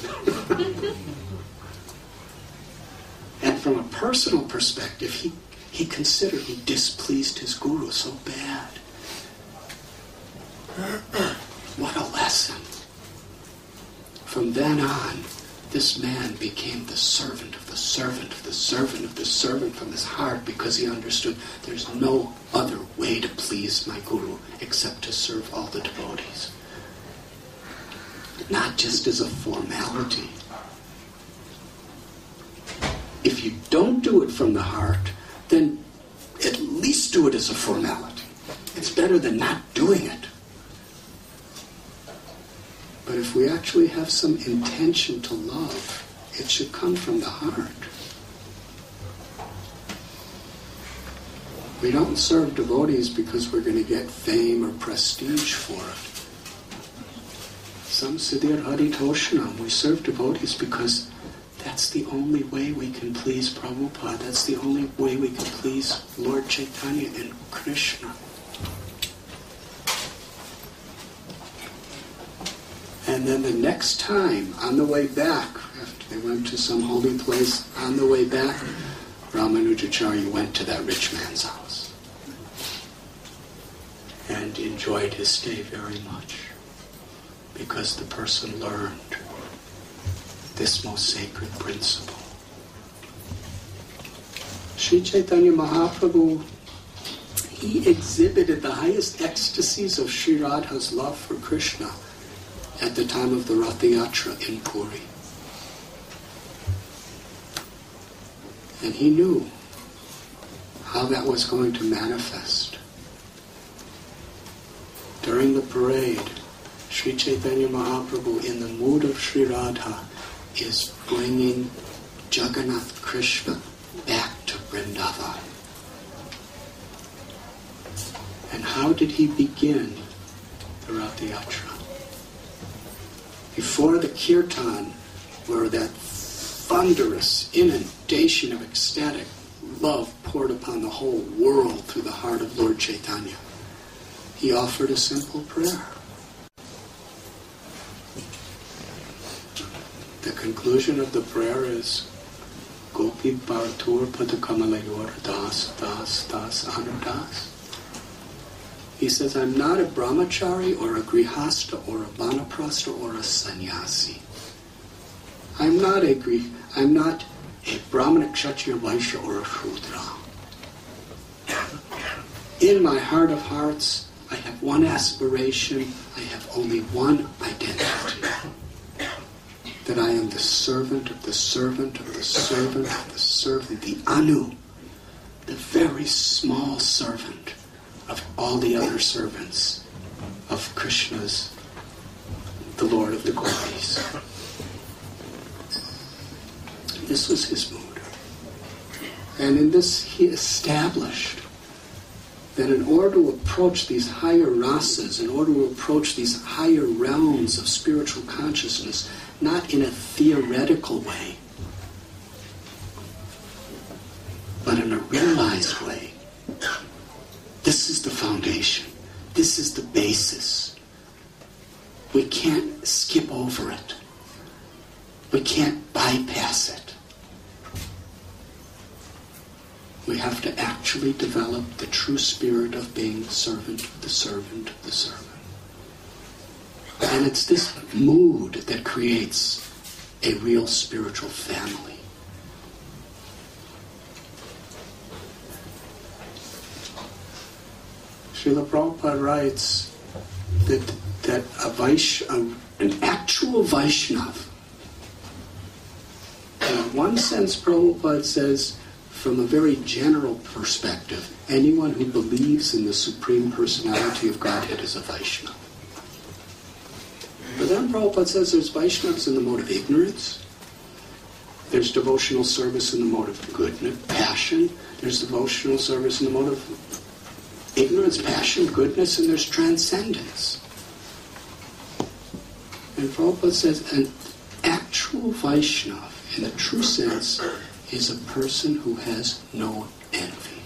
And from a personal perspective, he considered he displeased his guru so bad. What a lesson. From then on, this man became the servant of the servant of the servant of the servant from his heart, because he understood there's no other way to please my guru except to serve all the devotees. Not just as a formality. If you don't do it from the heart, then at least do it as a formality. It's better than not doing it. But if we actually have some intention to love, it should come from the heart. We don't serve devotees because we're going to get fame or prestige for it. Sam Siddhir Haritoshanam, we serve devotees because that's the only way we can please Prabhupada. That's the only way we can please Lord Chaitanya and Krishna. And then the next time, on the way back, after they went to some holy place, on the way back, Ramanujacharya went to that rich man's house and enjoyed his stay very much, because the person learned this most sacred principle. Sri Chaitanya Mahaprabhu, he exhibited the highest ecstasies of Sri Radha's love for Krishna at the time of the Ratha Yatra in Puri. And he knew how that was going to manifest. During the parade, Sri Chaitanya Mahaprabhu, in the mood of Sri Radha, is bringing Jagannath Krishna back to Vrindavan. And how did he begin the Ratha Yatra? Before the kirtan, where that thunderous inundation of ecstatic love poured upon the whole world through the heart of Lord Chaitanya, he offered a simple prayer. The conclusion of the prayer is Gopi Bhartur Padakamalayur Das Das Das Anudas. He says, I'm not a brahmachari or a grihasta or a vanaprastha or a sannyasi. I'm not a brahmana, kshatriya, vaishya or a shudra. In my heart of hearts, I have one aspiration, I have only one identity. That I am the servant of the servant of the servant of the servant, the Anu, the very small servant of all the other servants of Krishna's, the Lord of the Gopis. This was his mood. And in this he established that in order to approach these higher rasas, in order to approach these higher realms of spiritual consciousness, not in a theoretical way, but in a realized way, this is the foundation. This is the basis We can't skip over it. We can't bypass it. We have to actually develop the true spirit of being the servant of the servant of the servant. And it's this mood that creates a real spiritual family. Srila Prabhupada writes that an actual Vaishnava, in one sense Prabhupada says, from a very general perspective, anyone who believes in the Supreme Personality of Godhead is a Vaishnava. But then Prabhupada says there's Vaishnavas in the mode of ignorance, there's devotional service in the mode of goodness, passion, there's devotional service in the mode of ignorance, passion, goodness, and there's transcendence. And Prabhupada says an actual Vaishnava, in the true sense, is a person who has no envy.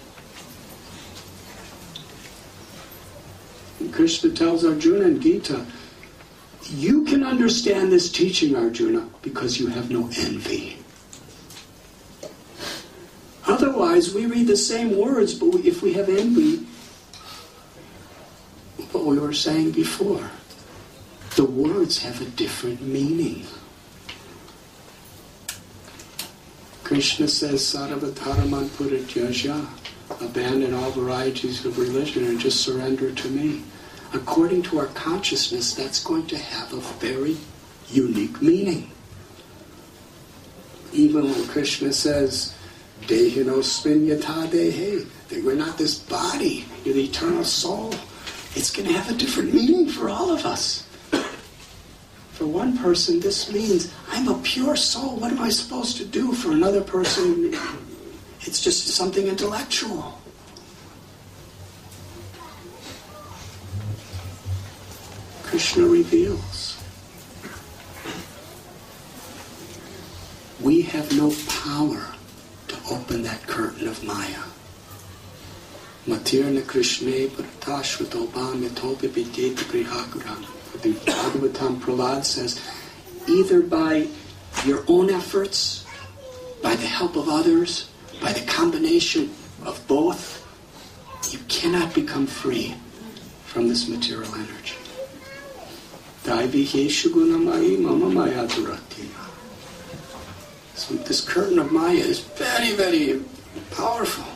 And Krishna tells Arjuna in Gita, you can understand this teaching, Arjuna, because you have no envy. Otherwise, we read the same words, but if we have envy, what we were saying before, the words have a different meaning. Krishna says, Sarvataraman Purityaja, abandon all varieties of religion and just surrender to me. According to our consciousness, that's going to have a very unique meaning. Even when Krishna says, Dehinosmin yata dehe, that we're not this body, you're the eternal soul, it's going to have a different meaning for all of us. For one person, this means, I'm a pure soul, what am I supposed to do? For another person, it's just something intellectual. Krishna reveals, we have no power to open that curtain of Maya. Matirna Krishna Bharatashvatobam Yatopi Vidyeta Grihakuram. The Bhagavatam Prahlad says, either by your own efforts, by the help of others, by the combination of both, you cannot become free from this material energy. So this curtain of Maya is very, very powerful.